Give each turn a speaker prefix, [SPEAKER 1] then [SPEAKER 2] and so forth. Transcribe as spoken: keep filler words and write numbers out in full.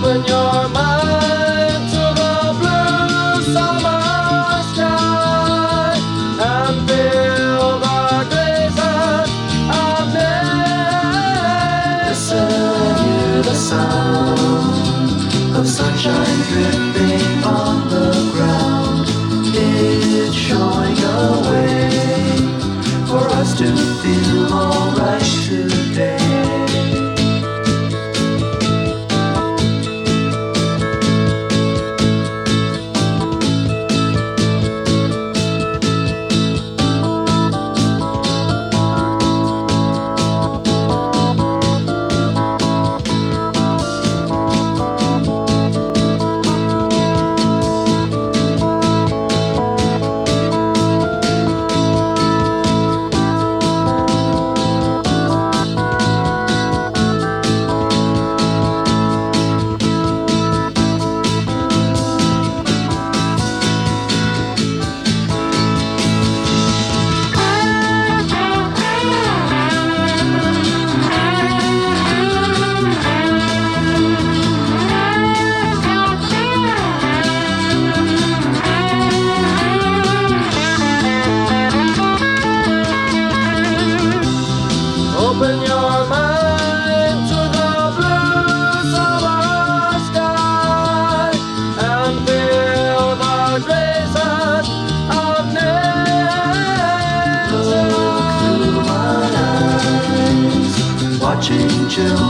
[SPEAKER 1] Open your mind to the blue summer sky and feel the graces of nature. Listen and hear the sound of sunshine dripping on the ground. It's showing a way for us to feel alright today. Open your mind to the blue summer sky and feel the graces of nature. Look through my eyes, watching children